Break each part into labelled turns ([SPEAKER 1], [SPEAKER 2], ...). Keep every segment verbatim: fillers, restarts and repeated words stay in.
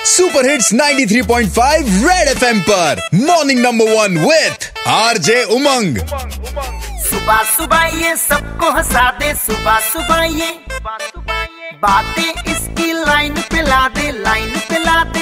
[SPEAKER 1] Super hits ninety three point five red FM पर morning number one with RJ Umang.
[SPEAKER 2] सुबह सुबह ये सबको हंसा दे, सुबह सुबह ये बातें इसकी लाइन पे ला दे, लाइन पे ला दे।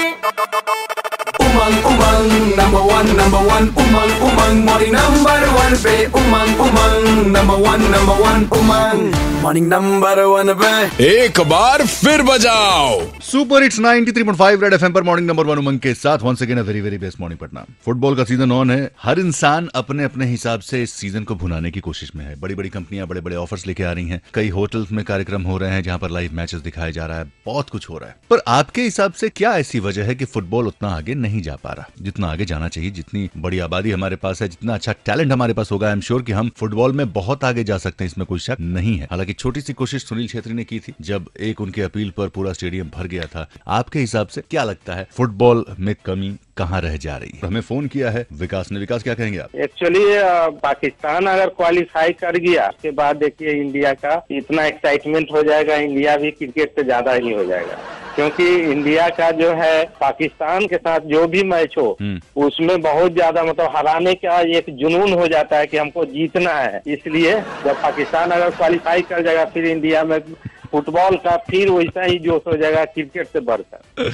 [SPEAKER 3] Umang Umang number one number one Umang Umang morning number one पे Umang Umang number one number one Umang morning number one पे
[SPEAKER 1] एक बार फिर बजाओ।
[SPEAKER 4] Super hits ninety three point five red FM पर मॉर्निंग नंबर वन उमंग के साथ once again a very very best morning Patna. Football का सीजन ऑन है। हर इंसान अपने अपने हिसाब से इस सीजन को भुनाने की कोशिश में है। बड़ी बड़ी कंपनियां बड़े बड़े ऑफर्स लेके आ रही हैं। कई होटल्स में कार्यक्रम हो रहे हैं जहां पर लाइव मैचेस दिखाया जा रहा है। बहुत कुछ हो रहा है। पर आपके हिसाब से क्या ऐसी वजह है कि फुटबॉल उतना आगे नहीं जा पा रहा जितना आगे जाना चाहिए? जितनी बड़ी आबादी हमारे पास है, जितना अच्छा टैलेंट हमारे पास होगा, आई एम श्योर कि हम फुटबॉल में बहुत आगे जा सकते हैं, इसमें कोई शक नहीं है। हालांकि छोटी सी कोशिश सुनील छेत्री ने की थी जब एक उनके अपील पर पूरा स्टेडियम भर गया था। आपके हिसाब से क्या लगता है फुटबॉल में कमी कहाँ रह जा रही है? हमें फोन किया है विकास ने। विकास, क्या कहेंगे आप?
[SPEAKER 5] एक्चुअली पाकिस्तान अगर क्वालिफाई कर गया उसके बाद देखिए इंडिया का इतना एक्साइटमेंट हो जाएगा, इंडिया भी क्रिकेट से ज्यादा ही हो जाएगा। क्योंकि इंडिया का जो है पाकिस्तान के साथ जो भी मैच हो उसमें बहुत ज्यादा मतलब हराने का एक जुनून हो जाता है कि हमको जीतना है। इसलिए जब पाकिस्तान अगर क्वालिफाई कर जाएगा फिर इंडिया में फुटबॉल का फिर वैसा ही जोश हो जाएगा क्रिकेट से बढ़कर।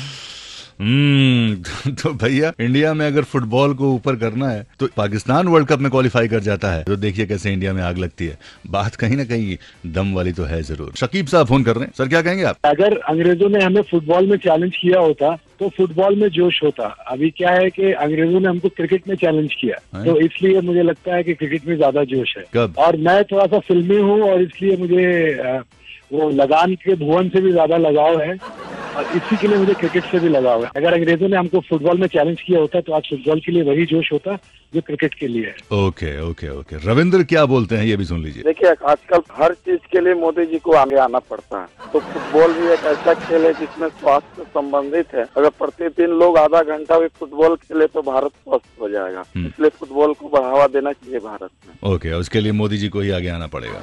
[SPEAKER 4] हम्म तो भैया इंडिया में अगर फुटबॉल को ऊपर करना है तो पाकिस्तान वर्ल्ड कप में क्वालिफाई कर जाता है तो देखिए कैसे इंडिया में आग लगती है। बात कहीं ना कहीं दम वाली तो है जरूर। शकीब साहब फोन कर रहे हैं। सर, क्या कहेंगे आप?
[SPEAKER 6] अगर अंग्रेजों ने हमें फुटबॉल में चैलेंज किया होता तो फुटबॉल में जोश होता। अभी क्या है कि अंग्रेजों ने हमको क्रिकेट में चैलेंज किया है? तो इसलिए मुझे लगता है कि क्रिकेट में ज्यादा जोश है।
[SPEAKER 4] कब?
[SPEAKER 6] और मैं थोड़ा सा फिल्मी हूँ और इसलिए मुझे वो लगान के भुवन से भी ज्यादा लगाव है और इसी के लिए मुझे क्रिकेट से भी लगाव है। अगर अंग्रेजों ने हमको फुटबॉल में चैलेंज किया होता तो आज फुटबॉल के लिए वही जोश होता जो क्रिकेट के लिए है।
[SPEAKER 4] ओके ओके ओके रविंद्र क्या बोलते हैं ये भी सुन लीजिए।
[SPEAKER 7] देखिए, आजकल हर चीज के लिए मोदी जी को आगे आना पड़ता है। तो फुटबॉल भी एक ऐसा खेल है जिसमें स्वास्थ्य से संबंधित है। अगर प्रतिदिन लोग आधा घंटा भी फुटबॉल खेले तो भारत स्वस्थ हो जाएगा। इसलिए फुटबॉल को बढ़ावा देना चाहिए भारत में।
[SPEAKER 4] ओके, उसके लिए मोदी जी को ही आगे आना पड़ेगा।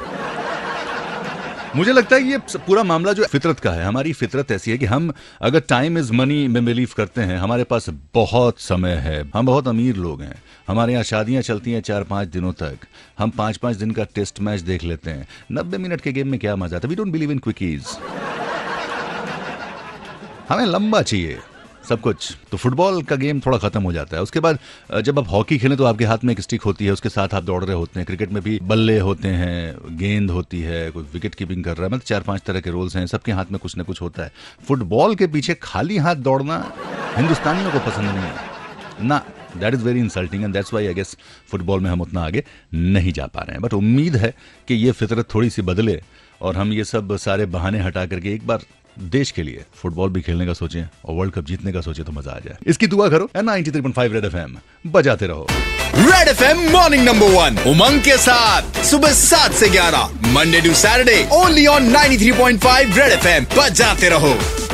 [SPEAKER 4] मुझे लगता है ये पूरा मामला जो फितरत का है। हमारी फितरत ऐसी है कि हम अगर टाइम इज मनी में बिलीव करते हैं, हमारे पास बहुत समय है, हम बहुत अमीर लोग हैं, हमारे यहाँ शादियां चलती हैं चार पांच दिनों तक, हम पांच पांच दिन का टेस्ट मैच देख लेते हैं। नब्बे मिनट के गेम में क्या मजा आता है? We don't believe in quickies. हमें लंबा चाहिए सब कुछ। तो फुटबॉल का गेम थोड़ा खत्म हो जाता है। उसके बाद जब आप हॉकी खेलें तो आपके हाथ में एक स्टिक होती है, उसके साथ आप दौड़ रहे होते हैं। क्रिकेट में भी बल्ले होते हैं, गेंद होती है, कोई विकेट कीपिंग कर रहा है, मतलब चार पांच तरह के रोल्स हैं, सबके हाथ में कुछ ना कुछ होता है। फुटबॉल के पीछे खाली हाथ दौड़ना हिंदुस्तानियों को पसंद नहीं है ना। That is very insulting and that's why I guess football में हम उतना आगे नहीं जा पा रहे हैं। बट उम्मीद है कि ये फितरत थोड़ी सी बदले और हम ये सब सारे बहाने हटा करके एक बार देश के लिए फुटबॉल भी खेलने का सोचें और वर्ल्ड कप जीतने का सोचें तो मजा आ जाए। इसकी दुआ करो। Ninety three point five red FM बजाते रहो।
[SPEAKER 1] Red FM morning number one Umang के साथ सुबह सात से ग्यारह Monday to Saturday only on ninety three point five red FM बजाते रहो।